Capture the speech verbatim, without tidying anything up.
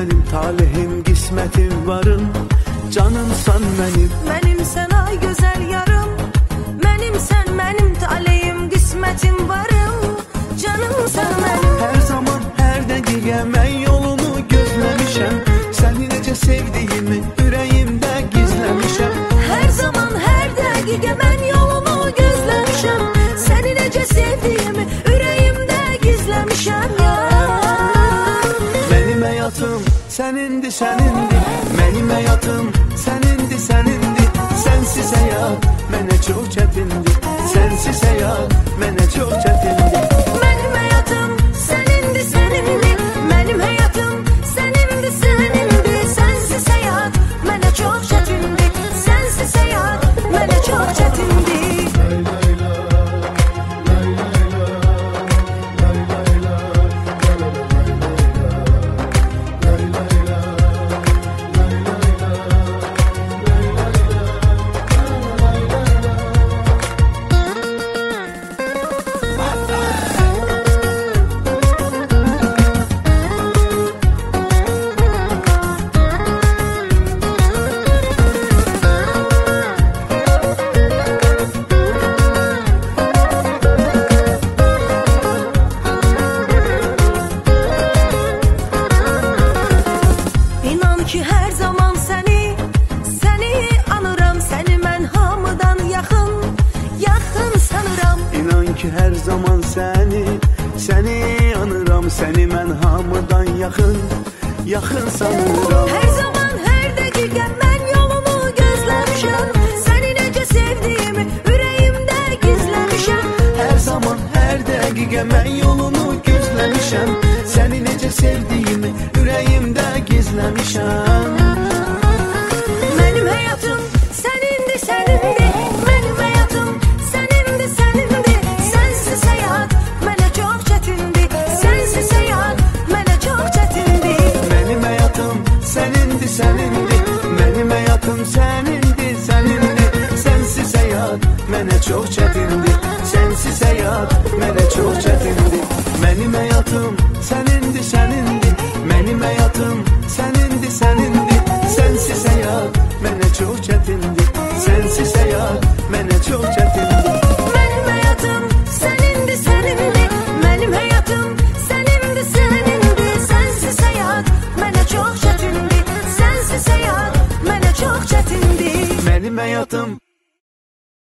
mənim talihim, qismətim, varım. Canımsan mənim, mənimsən ay gözəl yarım. Mənimsən mənim talihim, qismətim, varım. Canımsan mənim. Hər zaman, hər dəqiqə mən yolunu gözləmişəm. Səni necə sevdiyimi ürəyimdə gizləmişəm. Hər zaman, hər dəqiqə mən yolunu gözləmişəm. Səni necə sevdiyimi ürəyimdə gizləmişəm ya. Mənim həyatım sənindir, sənindir. Mənim həyatım sənindir, sənindir. Sənsiz həyat mənə çox çətindir. Sənsiz həyat mənə çox çətindir. Mənim həyatım sənindir, sənindir. Mənim həyatım sənindir, sənindir. Sənsiz həyat mənə çox çətindir. Sənsiz həyat mənə çox çətindir. Ki hər zaman səni, səni anıram. Səni mən hamıdan yaxın, yaxın sanıram. İnan ki hər zaman səni, səni anıram. Səni mən hamıdan yaxın, yaxın sanıram. Hər zaman, hər dəqiqə mən yolunu gözləmişəm. Səni necə sevdiyimi ürəyimdə gizləmişəm. Hər zaman, hər dəqiqə mən yolunu gözləmişəm. Səni necə sevdiyimi ürəyimdə gizləmişəm. Mənim həyatım sənindir, sənindir. Mənim həyatım sənindir, sənindir. Sənsiz həyat mənə çox çətindir. Sənsiz həyat mənə çox çətindir. Mənim həyatım sənindir, sənindir. Mənim həyatım sənindir, sənindir. Sənsiz həyat mənə çox çətindir. Sənsiz həyat mənə çox çətindir. Mənim həyatım sənindir, sənindir. Mənim həyatım sənindir, sənindir. Sənsiz həyat mənə çox çətindir. Sənsiz həyat mənə çox çətindir. Mənim həyatım sənindir, sənindir. Mənim həyatım sənindir, sənindir. Sənsiz həyat mənə çox çətindir. Sənsiz həyat mənə çox çətindir. Mənim həyatım